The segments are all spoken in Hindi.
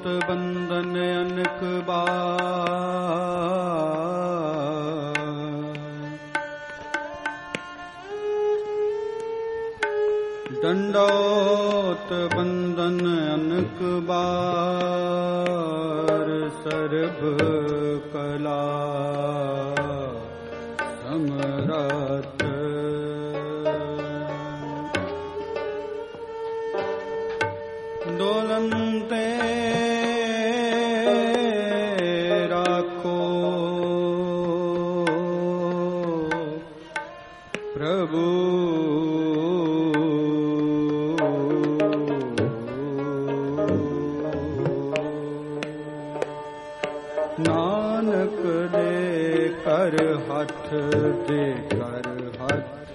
बंधन अनक बार, दंडोत बंधन अनक बार, सर्व कला समरथ। डोलनते राखो प्रभु, नानक दे कर हथ, दे कर हथ।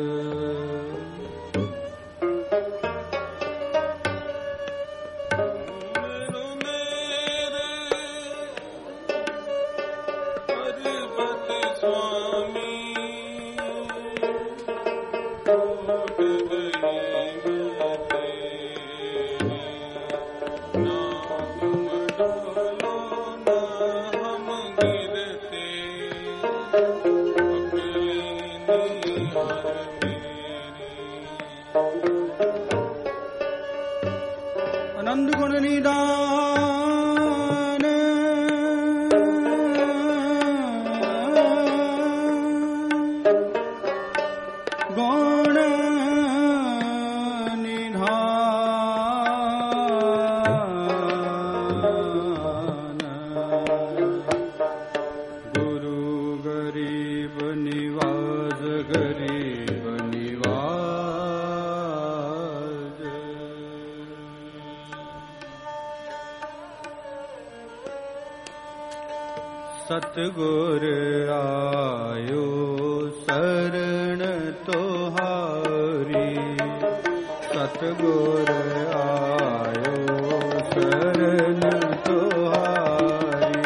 आनंद गुण निदान, गुण निधान, गुरु गरीब निवास, गरीब निवास। सतगुर आयो शरण तोहारी, सतगुर आयो शरण तोहारी।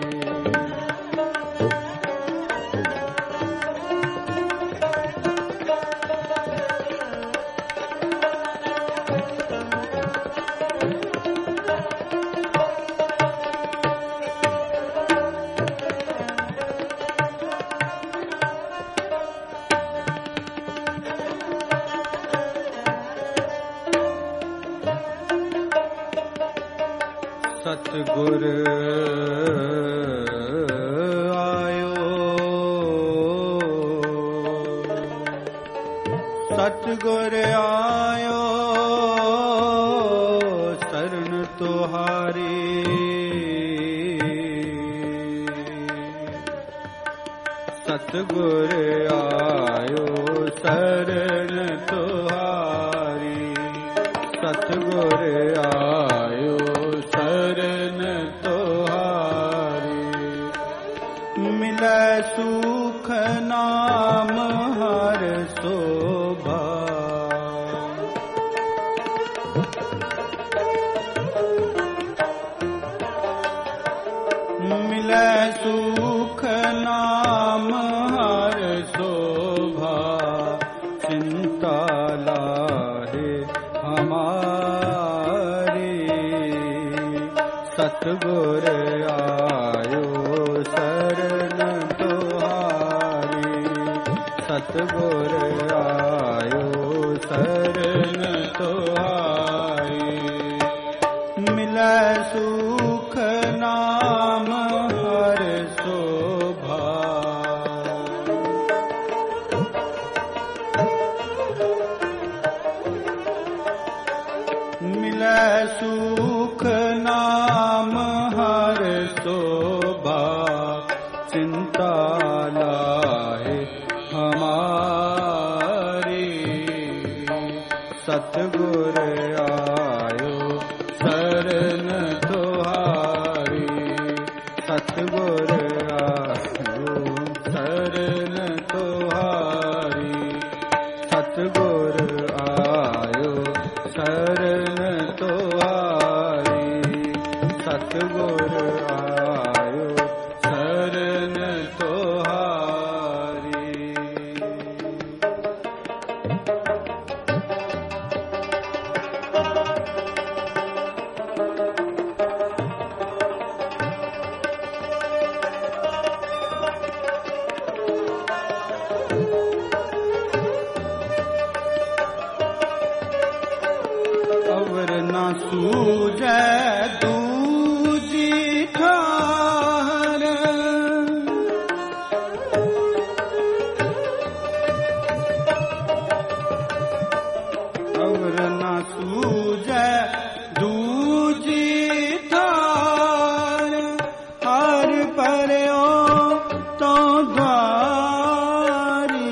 सतगुर आयो, सतगुर आयो शरण तुहारी। सतगुर आयो शरण तुहारी, सतगुर आयो शरण तुहारी। मिलै सुख नाम हर शोभा, मिलै सुख नाम हर शोभा। चिंता लाहे हमारी, सतगुर आयो शरण तुहारी, सतगुर आयो शरण तुहारी। मिलै सुख नाम हर शोभा, मिलै सुख नाम हर शोभा। चिंता लाहे हमारी, सतगुर आयो शरण तुहारी, सतगुर आयो शरण तुहारी, सतगुर आयो शरण तुहारी, सतगुर आयो शरण तुहारी। अवर न सूझै दूजी ठाहर। अवर न सूझै दूजी ठाहर, हर परयो तो द्वारी।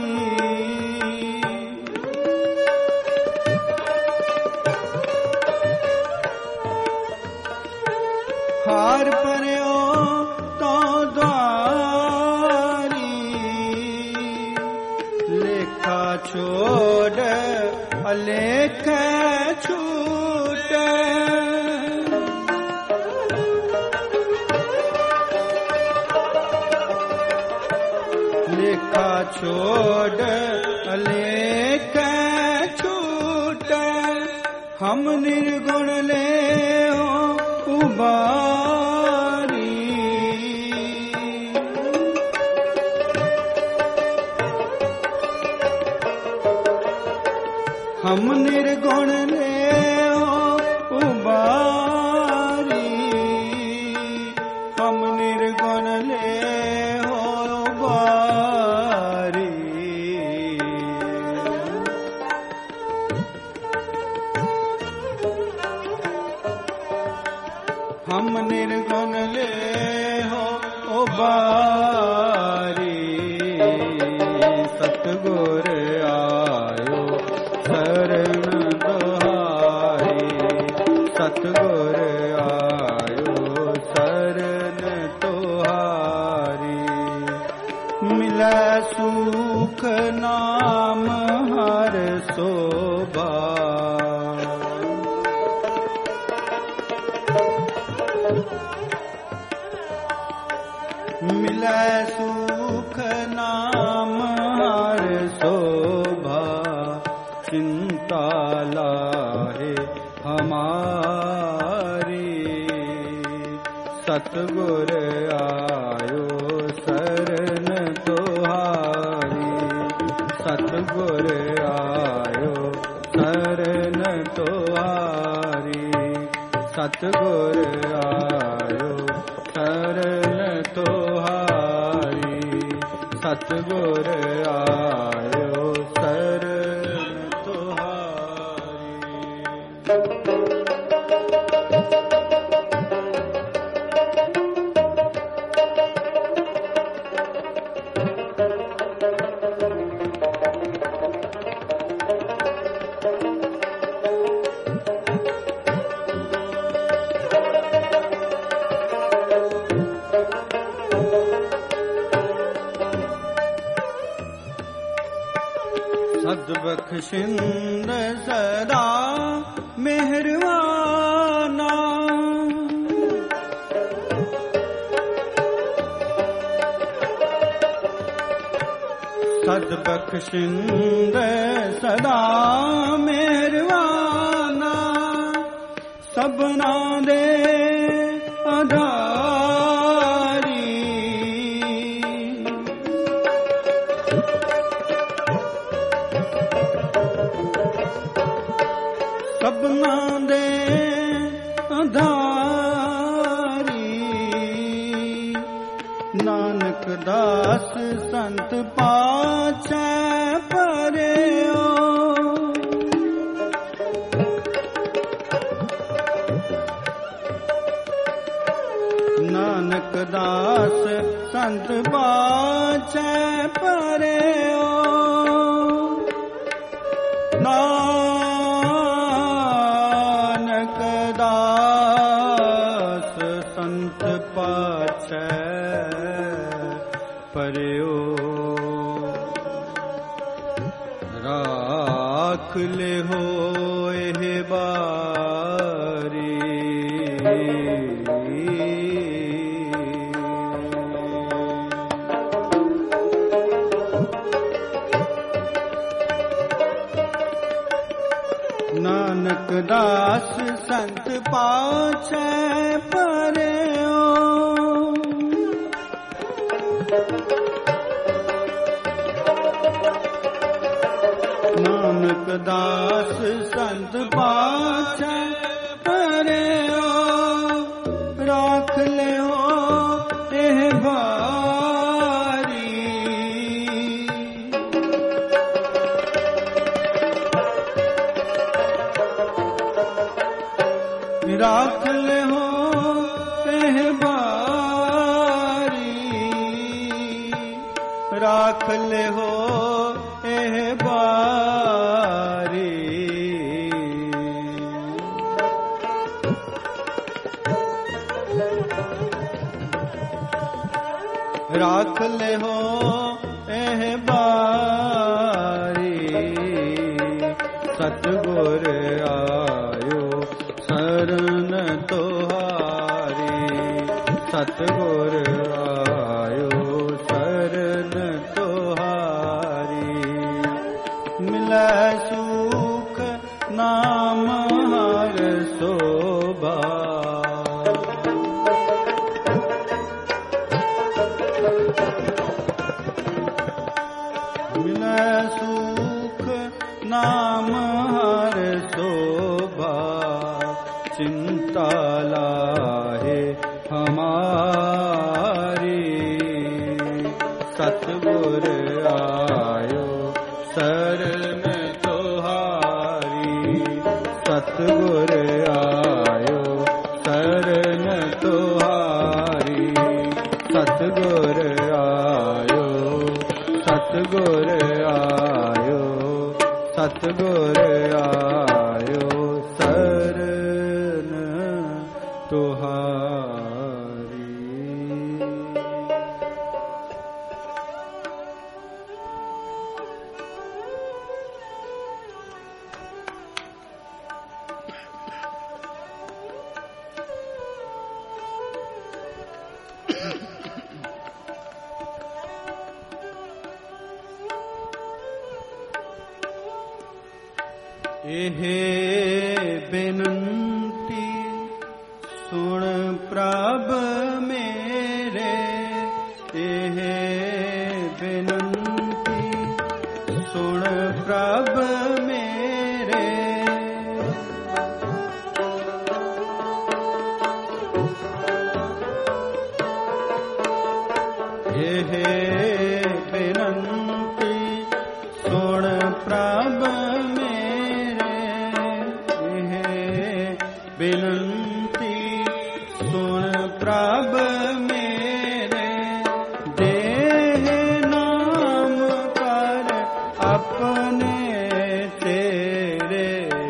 हार परयो तो द्वारी, लेखा छोड़ अलेख छूटे। लेखा छोड़ अलेख छूटे, हम निर्गुण ले हो उबारी। हम निर्गुण ले हो उबारी, हम निर्गुण ले हो उबारी। हम निर्गुण ले हो उबारी। सतगुर आयो शरण दोहाई, सतगुर आयो शरण तोहारी। मिलै सुख नाम हर शोभा, मिलै सुख नाम हर शोभा। चिंता लाहे हमारी, सतगुर आयो शरण तोहारी। सतगुर आयो शरण तोहारी, सतगुर आयो शरण तोहारी। सतगुर आयो शरण तोहारी। सद्बख्शिंद सदा मेहरबाना, सद्बख्शिंद सदा मेहरबाना। सबना दे आधारी, सबना दे आधारी। नानक दास संत पाछै परयो, नानक दास संत पाछै परयो। नानक दास संत पाछै परयो, राख ले हो एह बारी। नानक दास संत पाछै परयो, नानक दास संत पाछै राख ले हो एह बारी, राख ले हो एह बारी। राख ले हो एह बारी, सतगुर आयो शरण तोहारी, सतगुर आयो शरण तोहारी। मिलै सुख नाम हर शोभा, मिलै सुख नाम हर शोभा। चिंता लाहे हमारी, सतगुर आयो शरण तोहारी, सतगुर आयो शरण तोहारी, सतगुर आयो, सतगुर आयो, सतगुर आयो शरण तोहारी। एहे बेनंती सुन प्रभ मेरे, एहे बेनंती सुन प्रभ मेरे। एहे बेनंती सुन प्रभ बिनती सुन प्रभ मेरे। देह नाम कर अपने तेरे,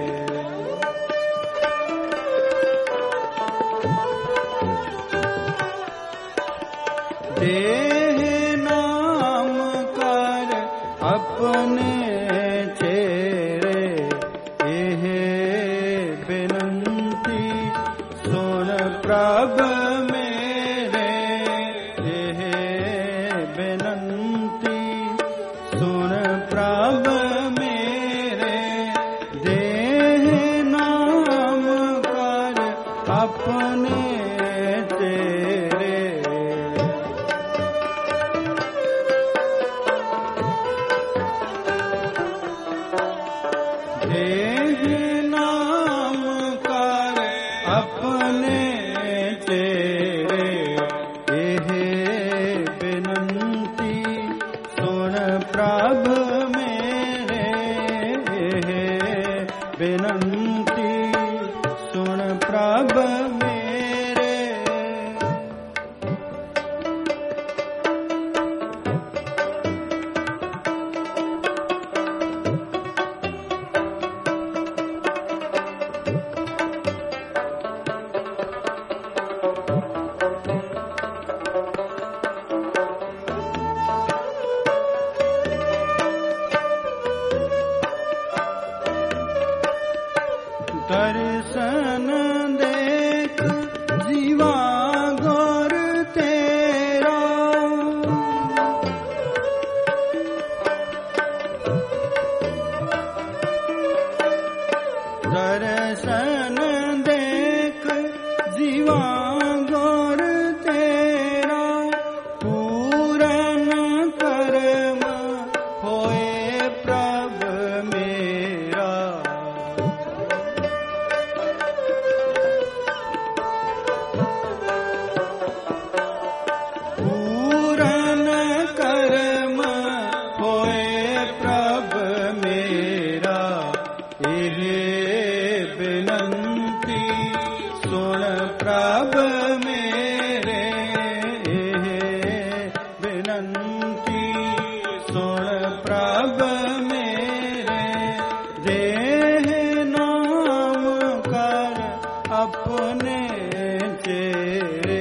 देह नाम कर अपने तेरे। एह बिनती सुन प्रभ मेरे, एह बिनती सुन प्रभ मेरे। देह नाम कर अपने तेरे, देह नाम कर अपने तेरे। एह बिनती सुन प्रभ मेरे, एह बिनती सुन प्रभ मेरे। दर्शन देख जीवा गौर तेरा, दर्शन देख जीवा गौर तेरा। पूरन कर्म होए प्रभ मेरा, पूरन कर्म होए प्रभ मेरा। एह बिनती प्रभ मेरे बिनंती सुन प्रभ मेरे देह नाम कर अपने चेरे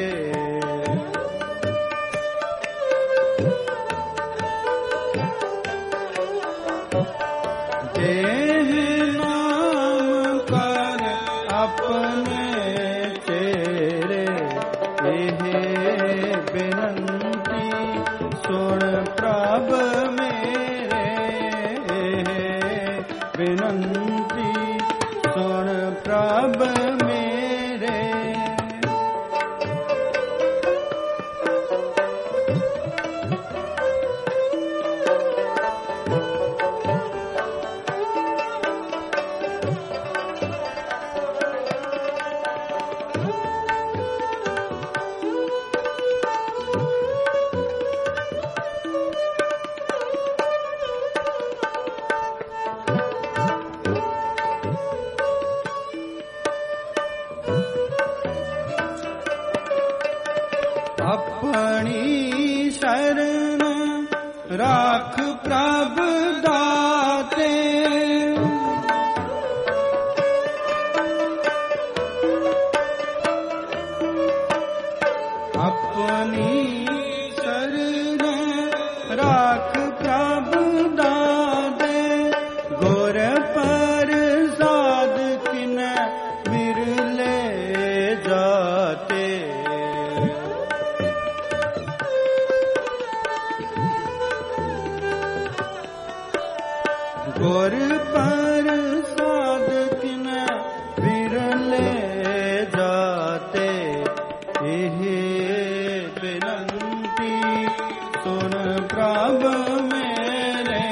देह नाम कर अपने चेरे बिनंती सुन प्रभ मेरे बिनंती सुन प्रभ मेरे अपनी शरण राख प्रभ दाते अपनी शरण राख प्रभ दाते गुर प्रसाद किन बिरले जाते गुर प्रसाद किन बिरले जाते बिनंती सुन प्रभ मेरे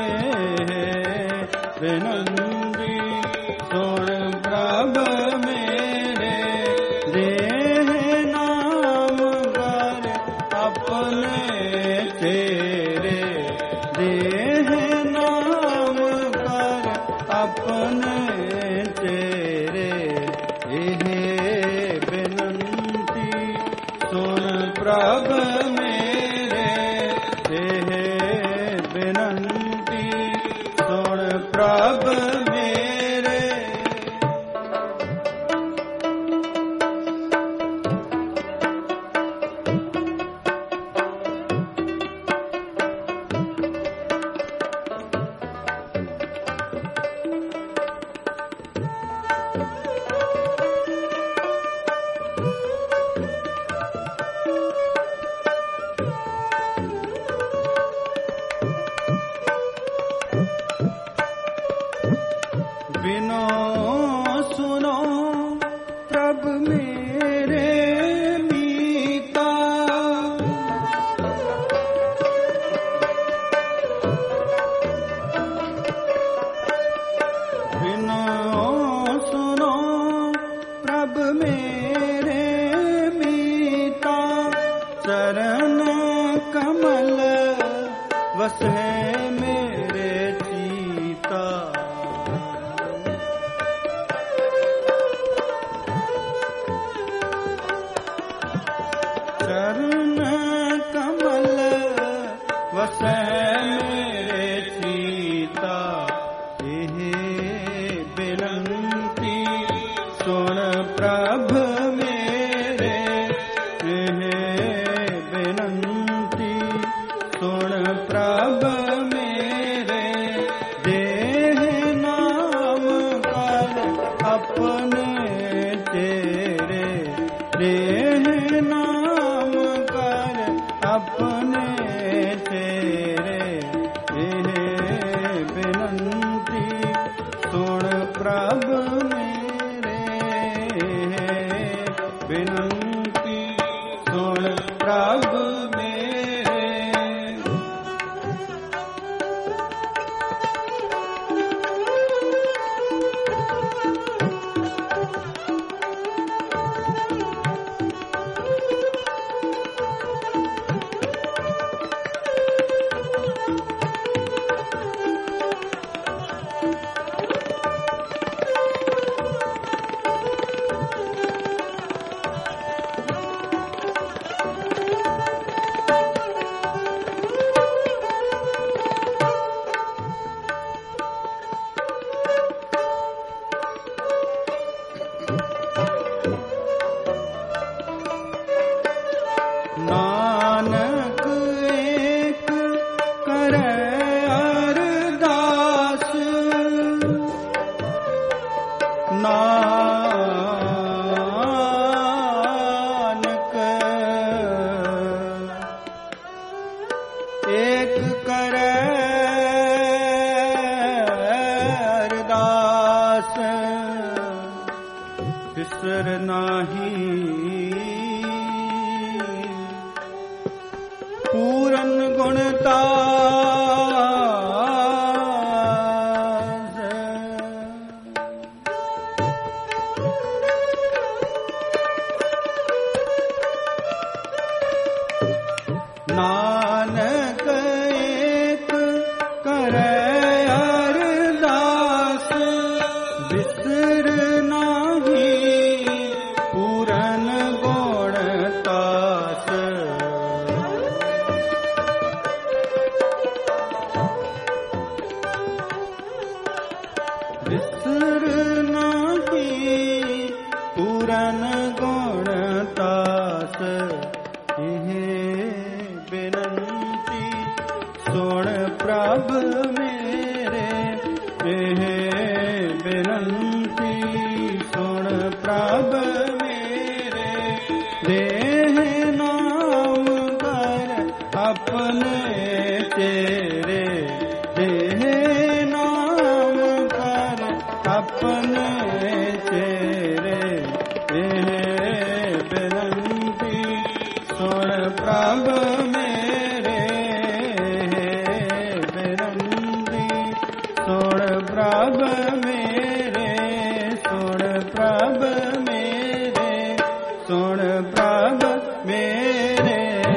बिनंती सुन प्रभ मेरे देह नाम कर अपने तेरे देह अपने तेरे बिनंती सुन प्रभ मेरे बिनंती सुन प्रभ मेरे बिनो सुनो प्रभ मेरे मीता बिनो सुनो प्रभ मेरे मीता चरण कमल वसे मेरे चीता चरण कमल वसै मेरे चीता बिनंती सुन प्रभ मेरे बिनंती सुन प्रभ मेरे देह नाम कर अपने तेरे देह नाम कर अपने तेरे बिनंती सुन प्रभ मेरे बिनंती सुन प्रभ मेरे बिसर नाही पूरन गुणता नानक एक करे अरदास बिसर नाही पूरन गुणतास बिसर नाही पूरन गुणतास बेनंती सुन प्रभ मेरे बेनंती सुन प्रभ मेरे देह नाम कर अपने तेरे देह नाम कर अपने तेरे बेनंती सुन प्रभ मेरे बेनंती सुन प्रभ मेरे सुन प्रभ मेरे सुन प्रभ मेरे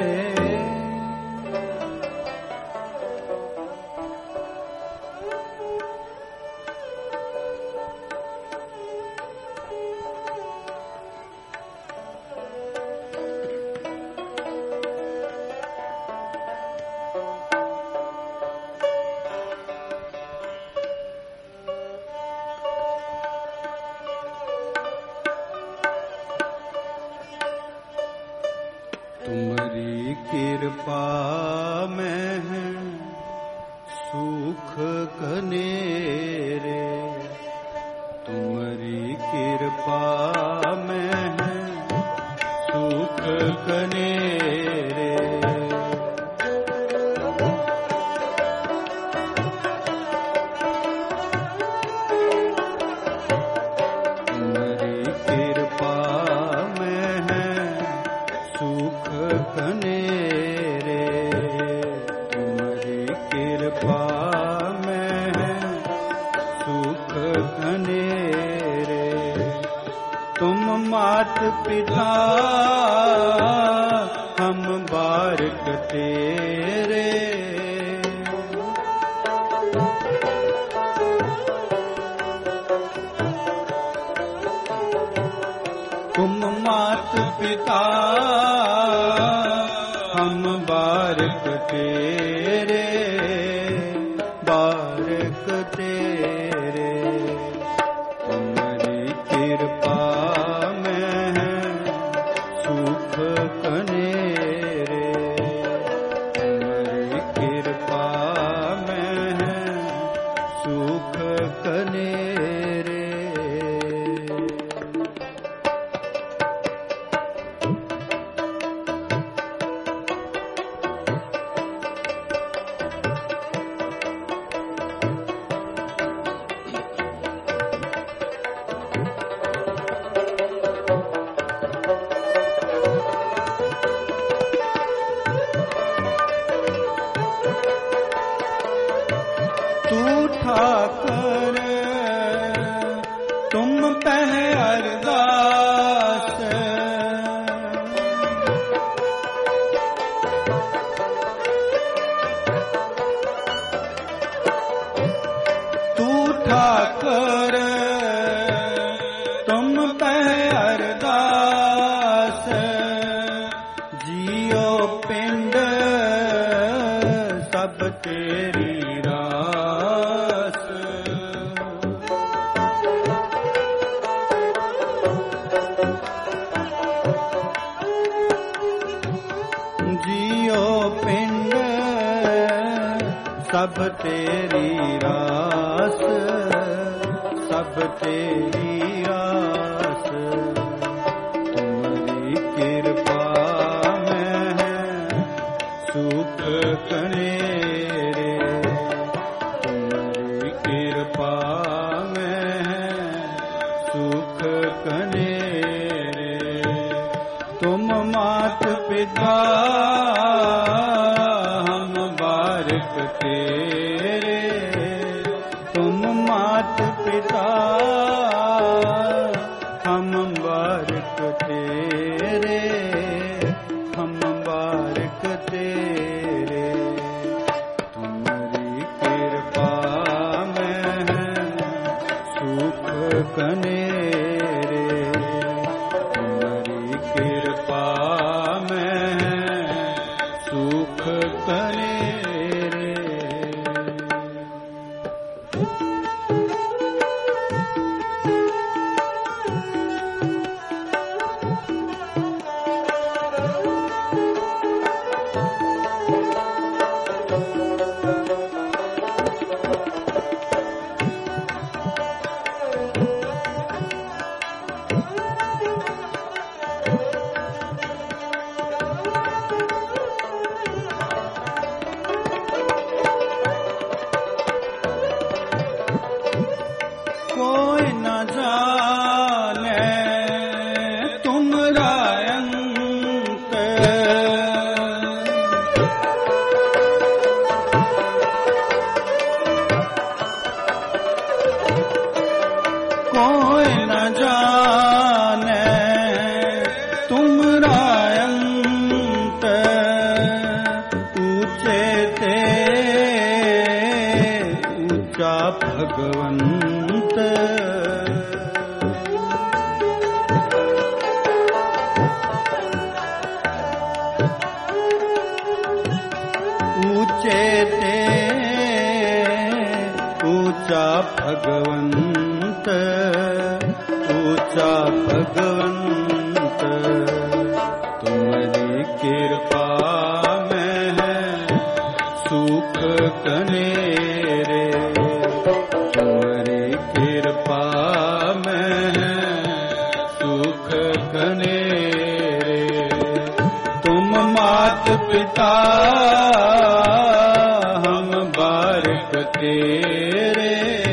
तुम्हारी कृपा में है सुख कनेरे तुम्हारी कृपा में है सुख कनेरे तुम्हारी कृपा में है सुख कनेरे तुम्हारी कृपा में है सुख कनेरे तुम मात पिता हम बारक तेरे तुम मात पिता हम बारक तेरे बारक तेरे तुम्हारी कृपा में है सुख कनेरे तुम्हारी कृपा में है सुख कनेरे ठाकर तुम पह अरदास तू ठाकर तुम पह अरदास जियो पिंड सब तेरी जियो पिंड सब तेरी रास सब तेरी रास तुम्हारी कृपा में है सुख कनेरे तुम्हारी कृपा में है सुख कनेरे पिता हम बारिक तेरे, तुम मात पिता हम बारिक तेरे, हम बारिक तेरे। तुम्हारी कृपा में सुख कनेरे, तुम्हारी कृपा में सुख कनेरे। कोई न जाने तुमरा अंत, कोई न जाने तुमरा अंत, ऊंचे ते ऊंचा भगवंत। ऊंचे ते ऊंचा भगवंत, ऊंचा भगवंत। तुम्हारी कृपा में सुख कनेरे, तुम्हारी कृपा में सुख कनेरे। तुम मात पिता हम बारिक तेरे,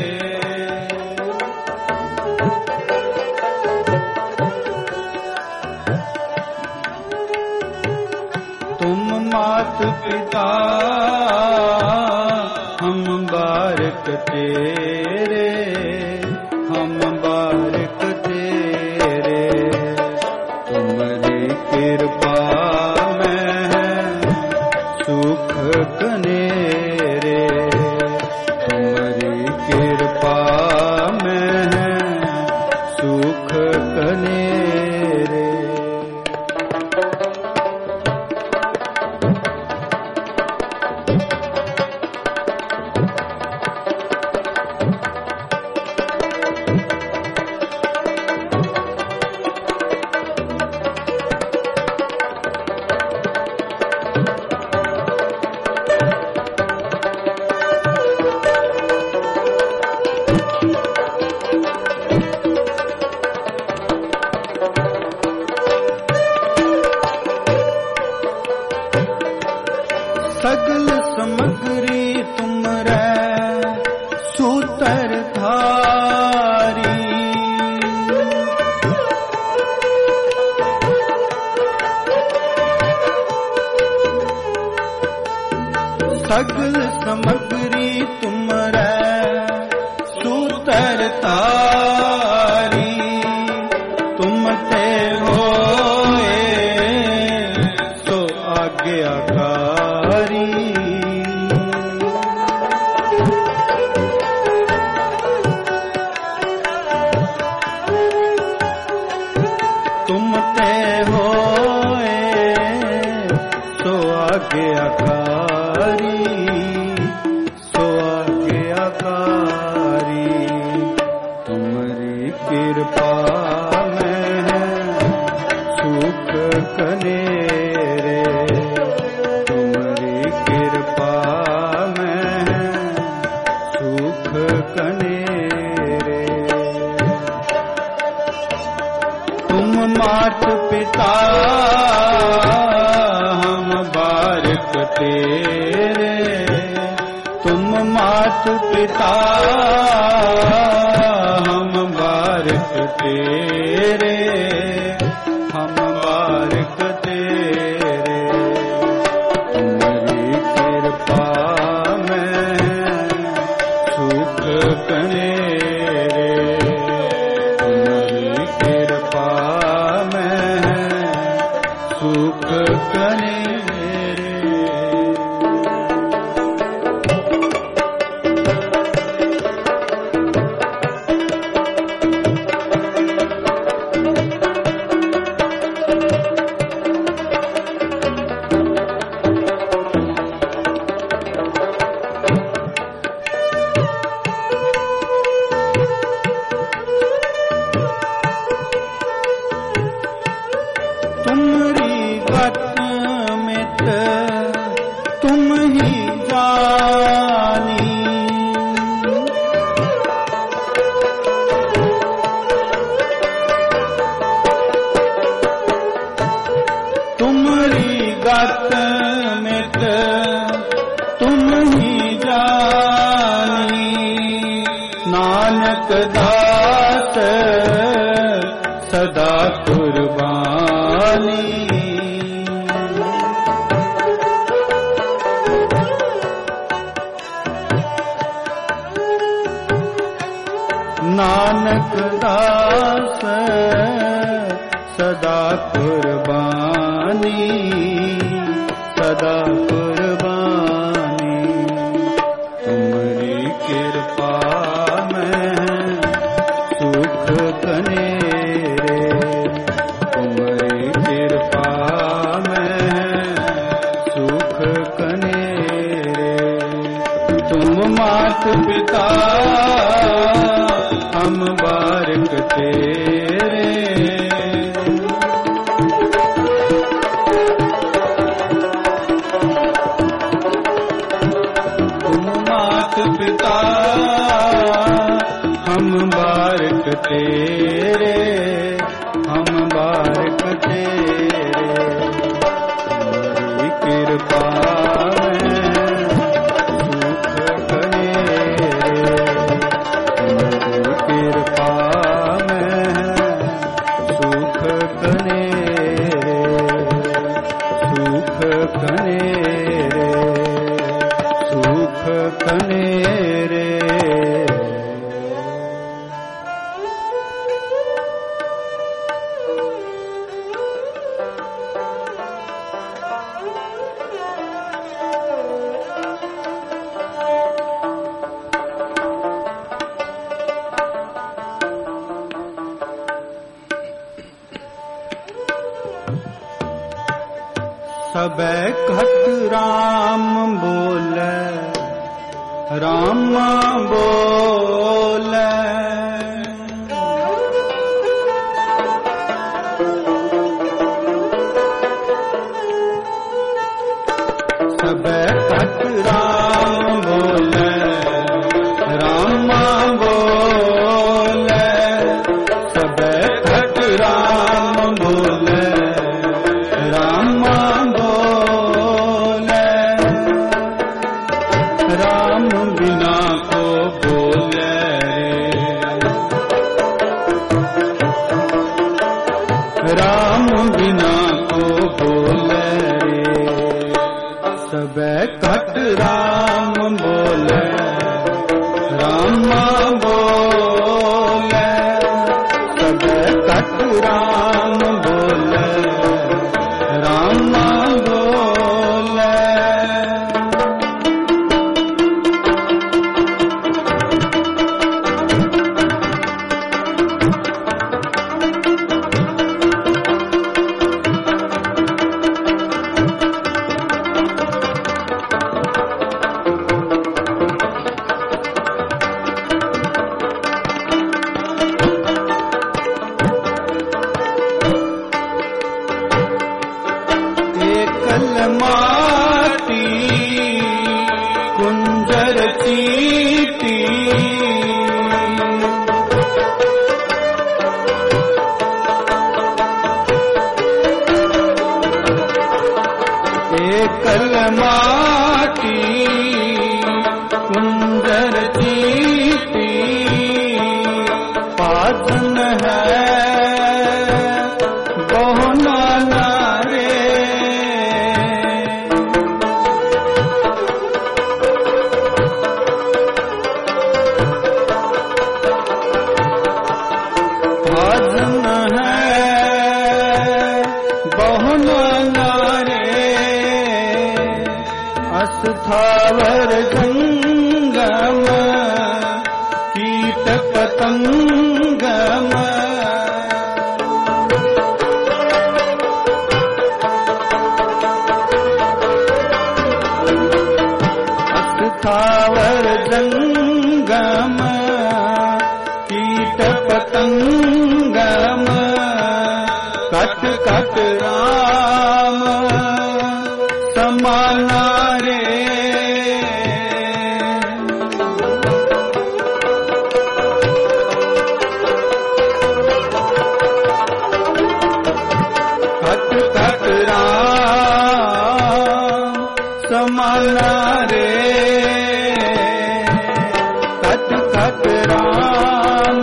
तुम मात पिता हम बारिक तेरे, हम बारिक तेरे। तुम्हारी कृपा में सुख कनेरे, तुम्हारी कृपा में सुख कनेरे। सगल समग्री तुम रे सूतर धारी, सगल समग्री तुम रे सूतर धारी। तुम ते होए सो आज्ञाकारी, तुम ते होए सो आज्ञाकारी, सो आज्ञाकारी। तुम्हारी कृपा में सुख कनेरे, तुम्हारी कृपा में सुख कनेरे। तुम मात पिता हम बारिक तेरे, तुम मात पिता हम बारिक तेरे, हम बारिक तेरे। सुख कने दास सदा कुर्बानी। नानक दास सदा कुर्बानी, सदा कुर्बानी। तुम्हारी कृपा कने रे, तुम्हारी कृपा में सुख कने रे। तुम मात पिता हम बारक तेरे, तुम मात पिता हम बारक तेरे, हम बारक तेरे। तुम्हारी कृपा में सुख कने रे, तुम्हारी कृपा में सुख कने रे, सुख कने रे, सुख कने रे। सबे घट राम बोले, राम बोले। सबे घट राम बोले, राम बोले। सबे घट राम बोले, राम बोले। राम बिना को बोले रे, राम बिना को बोले रे। सबे घट राम बोले, राम बोले। सबे घट राम बोले, राम बोले। माटी कुंजर चीटी, एकल माटी कुंजर चीटी। पाजन है बहुना रे, भाजन है बहुना स्थावर जंगम कीट पतंगम स्थावर जंगम कीट पतंगम कट कट राम समाना रे कट कट राम समाना रे कट कट राम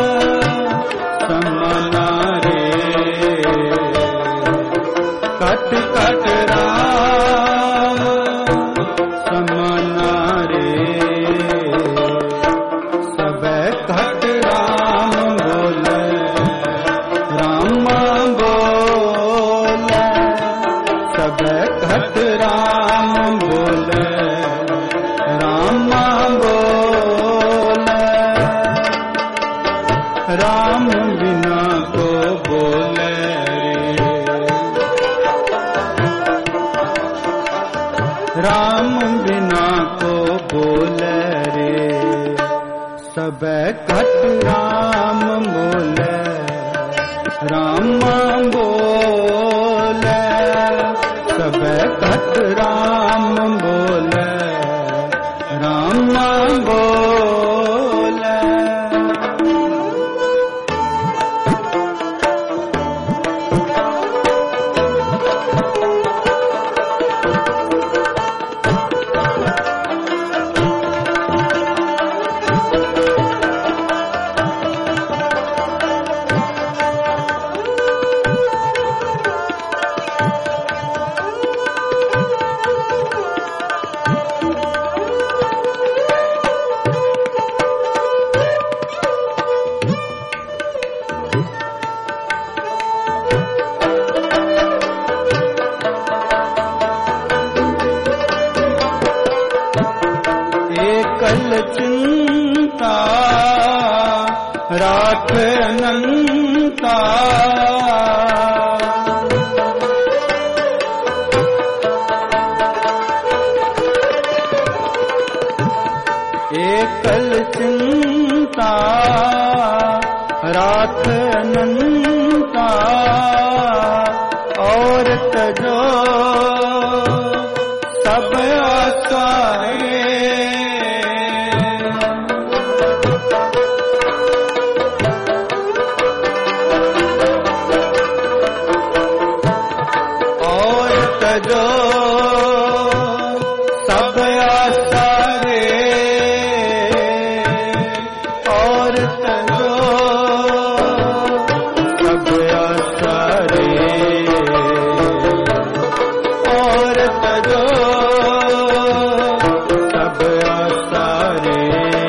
समाना रे कट कट राम समाना रे सब कट राम बोले राम बोले सब कट राम बोले राम बोले राम बिना को बोले राम बिना को बोले रे सब कट राम बोले राम बोले सब कट राम बोले राम बोले एकल चिंता राख अनंता एकल चिंता राख अनंता और तजो सब आसारे जो सब आसारे और तजो सब आसारे और तजो सब आसारे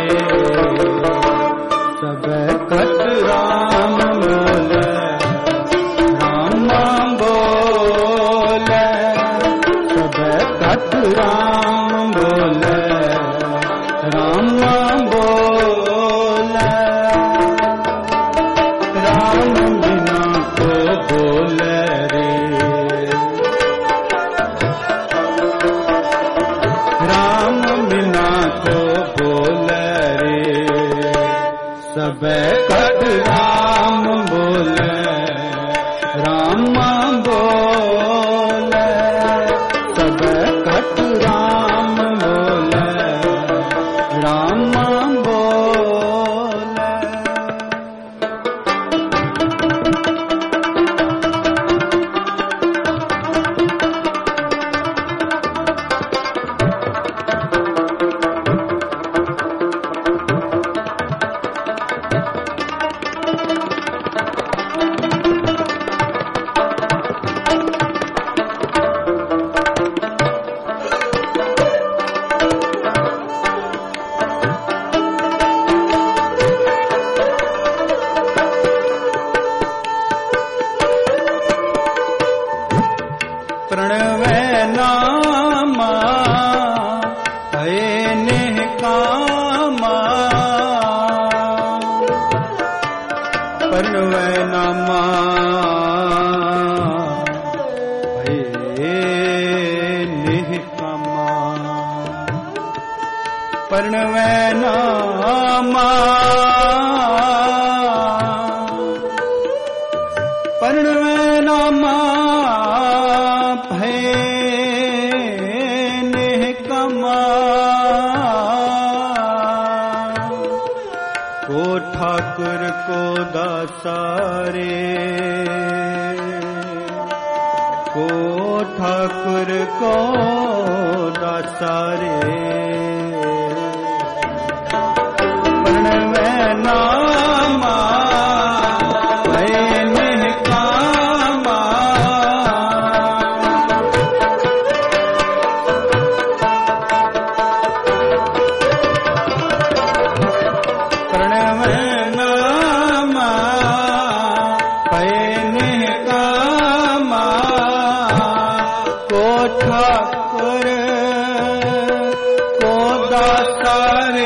सब कट राम बोले राम बोले कट राम बोले राम बोले राम बिना को बोले रे राम बिना को बोले रे सब कट राम बोले राम बोले सब कट राम बोले राम बोले प्रणव नामा ਪਰਣਵੈ ਨਾਮਾ ਪਰਣਵੈ ਨਾਮਾ ਭੈ ਨਿਹਕਮਾ ਕੋ ਠਾਕੁਰ ਕੋ ਦਾਸਾਰੇ ਕੋ ਠਾਕੁਰ ਕੋ ਦਾਸਾਰੇ ਪਰਣਵੈ ਨਾਮਾ ਭੈ ਨਿਹਕਮਾ ਪਰਣਵੈ ਨਾਮਾ ਭੈ ਨਿਹਕਮਾ ਕੋ ਠਾਕੁਰ ਕੋ ਦਾਸਾਰੇ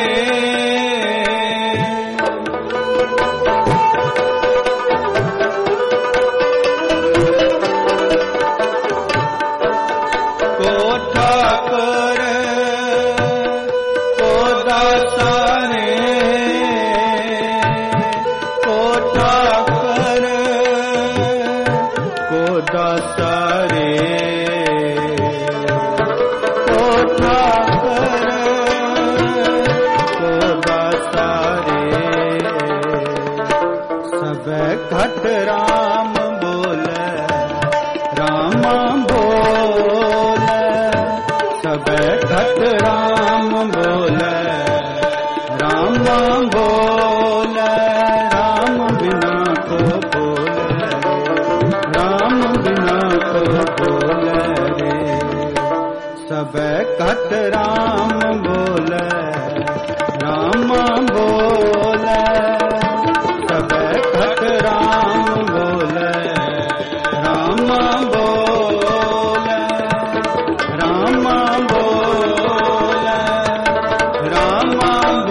ਘਟ ਰਾਮ ਬੋਲੇ ਰਾਮਾ ਬੋਲੇ ਸਭੈ ਘਟ ਰਾਮ ਬੋਲੇ ਰਾਮਾ ਬੋਲੇ ਰਾਮ ਬਿਨਾ ਕੋ ਬੋਲੇ ਰਾਮ ਬਿਨਾ ਕੋ ਬੋਲੇ ਰੇ ਸਭੈ ਘਟ ਰਾਮ ਬੋਲੇ ਰਾਮਾ ਬੋਲੇ ਸਭੈ ਘਟ ਰਾਮ ਬੋਲੇ ਰਾਮਾ ਬੋਲੇ ਰਾਮਾ ਬੋਲੇ ਰਾਮਾ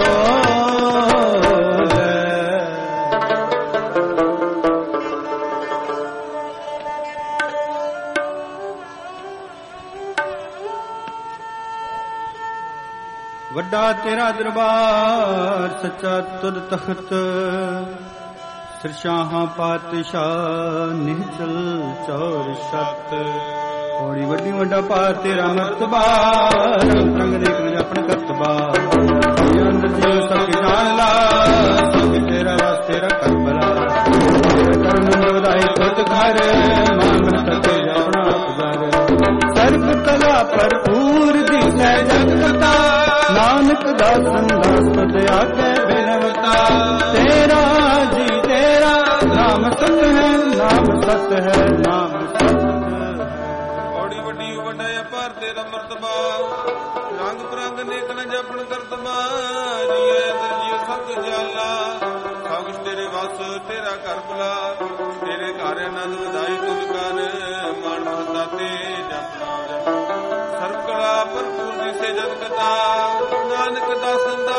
ਬੋਲੇ ਵੱਡਾ ਤੇਰਾ ਦਰਬਾਰ ਸੱਚਾ ਤੁਧ ਤਖਤ ਸਿਰਸ਼ਾਹਾਂ ਪਾਤਸ਼ਾਹ ਨਿਹਚਲ ਚੌਰ ਛੱਤ ਔੜੀ ਵੱਡੀ ਵੱਡਾ ਪਾਰ ਤੇਰਾ ਮਰਤਬਾ ਰੰਗ ਰੇਖ ਨੇ ਆਪਣ ਕਰਤਬਾ ਅੰਦਰ ਜੀ ਸਭ ਜਾਣ ਲਾ ਸਭ ਤੇਰਾ ਵਾਸ ਤੇਰਾ ਕਰਬਲਾ ਕਰਮ ਨੋਦਾਈ ਖੁਦ ਘਰ ਮਾਨ ਸਕੇ ਆਪਣਾ ਗੁਜ਼ਾਰ ਸਰਬ ਕਲਾ ਭਰਪੂਰ ਦਿਸੈ ਜਗਤਾ ਨਾਨਕ ਦਾਸਨ ਦਾਸ ਤੇ ਆਕੇ ਬਿਨਵਤਾ ਤੇਰਾ ਜੀ ਤੇਰਾ ਨਾਮ ਸਤ ਹੈ ਨਾਮ ਸਤ ਹੈ ਨਾਮ ਸਤ ਔੜੀ ਵੱਡੀ ਵੱਡਾ ਅਪਾਰ ਤੇਰਾ ਮਰਤਬਾ ਰੰਗ ਬਰੰਗ ਨੇਕ ਨ ਜਪਣ ਕਰਤਬਾ ਜੀਏ ਅੰਦਰ ਜੀਉ ਸਤ ਜਾਲਾ ਸਭ ਤੇਰੇ ਵਸ ਤੇਰਾ ਘਰ ਬੁਲਾ ਤੇਰੇ ਘਰ ਆਨੰਦ ਵਧਾਈ ਤੁਧ ਕਰ ਮਨ ਮਹਤਾ ਤੇ ਜਪਨਾ ਸਰਬ ਕਲਾ ਭਰਪੂਰ ਦਿਸੇ ਜਗ ਕਤਾ ਨਾਨਕ ਦਾਸਨ ਦਾ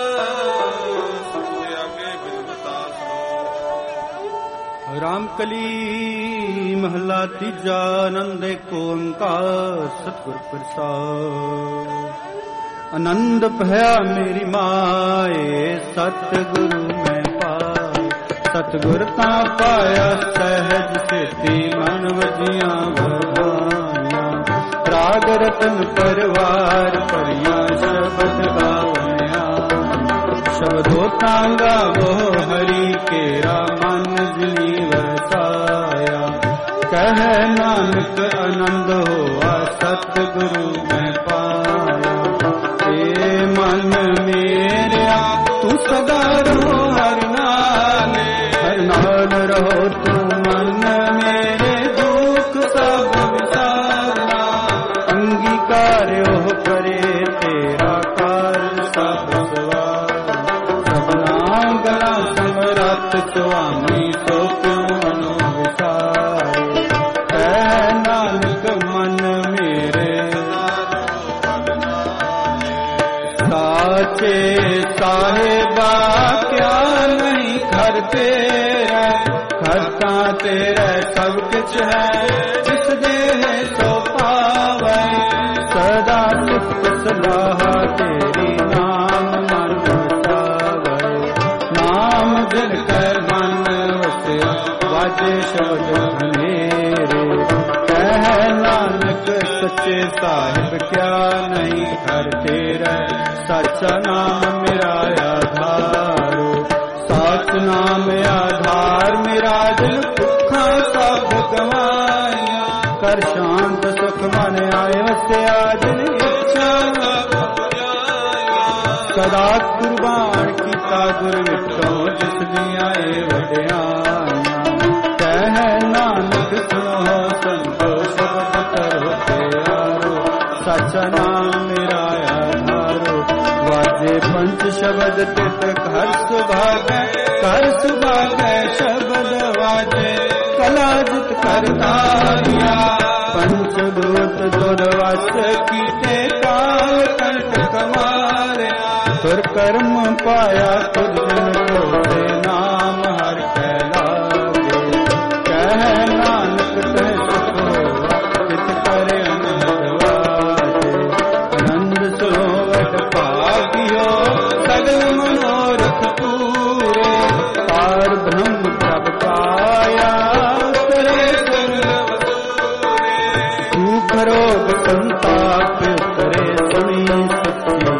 ਸਤਿ ਆਗੇ ਬਿਨਵਤਾ ਸੁਣੋ ਰਾਮ ਕਲੀ ਮਹਲਾ ਤੀਜਾ ਆਨੰਦ ਏਕ ਓੰਕਾਰ ਸਤਿਗੁਰ ਪ੍ਰਸਾਦ ਆਨੰਦ ਭਇਆ ਮੇਰੀ ਮਾਏ ਸਤਿਗੁਰੂ ਮੈਂ ਪਾਏ ਸਤਿਗੁਰ ਤਾਂ ਪਾਇਆ ਸਹਿਜ ਸੇਤੀ ਮਨ ਵਜੀਆਂ ਵਧਾਈਆਂ ਰਾਗ ਰਤਨ ਪਰਵਾਰ ਭਰੀਆਂ ਸ਼ਬਦ ਗਾਵਣਿਆ ਸ਼ਬਦੋ ਤਾਂ ਗਾਵੋ ਹਰੀ ਕੇਰਾ ਮਨ ਜਿਨੀ ਵਸਾਇਆ ਕਹਿ ਨਾਨਕ ਆਨੰਦ ਹੋਆ ਸਤਿਗੁਰੂ ਮੈਂ ਪਾਇਆ ਏ ਮਨ ਮੇਰਿਆ ਤੂੰ ਸਦਾ ਰਹੋ ਹਰ ਨਾਲ ਰਹੋ ਤੂੰ ਮਨ ਮੇਰੇ ਦੁੱਖ ਸਭ ਵਿਸਾਰਨਾ ਅੰਗੀਕਾਰਿਓ ਕਰੇ ਤੇਰਾ ਕਾਰ ਸਭ ਸਵਾਰ ਸਭਨਾ ਗਲਾ ਸਮਰੱਥ ਸੁਆਮੀ ਸੋ ਕਿਉ ਮਨੋ ਵਿਸਾਰੇ ਕਹਿ ਨਾਨਕ ਮਨ ਮੇਰੇ ਸਾਚੇ ਸਾਹਿਬਾ ਕਿਆ ਨਹੀਂ ਘਰ ਤੇਰਾ ਘਰ ਤਾਂ ਤੇਰਾ ਸਭ ਕੁਛ ਹੈ ਜਿਸ ਦੇ ਸੋ ਪਾਵੇ ਸਦਾ ਸਿਫਤ ਸਲਾਹ ਤੇਰੀ ਨਾਮ साचे साहिब क्या नहीं घर तेरा साचा नाम मेरा आधारो साच नाम आधार मेरा दिल भुखा सब गवाया कर शांत सुख मन आए वस्या जिन इच्छा सदा कुर्बान कीता गुर विठो जिस दिया वड्याइयां कह नानक सुनो संतो शब्द करो प्यारो सच नाम मेरा आधारो वाजे पंच शब्द तित हर सुभागै शब्द वाजे कला जित करतारिया पंच दूत दुर्वास कीते काल कंठ कमारे तुर कर्म पाया खुद जन को नाम हर कै लागे कह नानक तह सुख चित करे अनहद आनंद सरोवर पागियो सगल मनोरथ पूरे पार ब्रह्म प्रभ पाया करे दुख रोग संताप करे सुनी सच्ची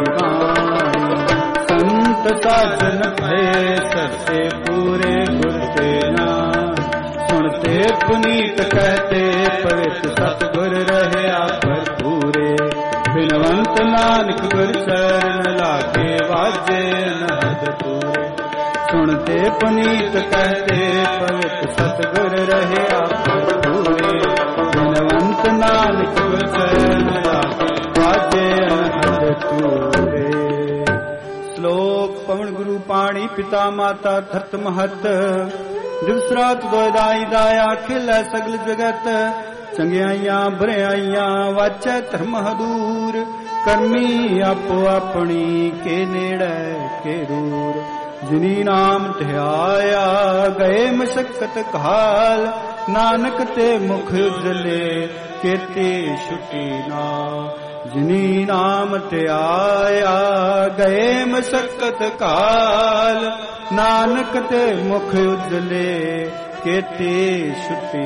साधन भय सत्य पूरे गुर के नाम सुनते पुनीत कहते पवित्र सतगुर रहे आप पूरे बिनवंत नानक गुर चरण लागे वाजे अनहद पूरे सुनते पुनीत कहते पवित्र सतगुर रहे आप पूरे बिनवंत नानक गुर चरण लागे वाजे अनहद पूरे। श्लोक पवन गुरु पाणी पिता माता धरत महत दिवस रात दोदाई दाया खिलै सगल जगत चंगियाइयां बुराइयां वाचै धर्म हदूर करमी आपो अपनी के नेड़े के दूर जिनी नाम ध्याया गए मशक्कत काल नानक ते मुख उजले केते छुटी ना जिनी नाम ते आया गए मशक्कत काल नानक ते मुख उजले केते छुटी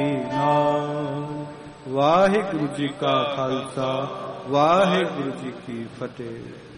नाल। वाहिगुरु जी का खालसा वाहिगुरु जी की फतेह।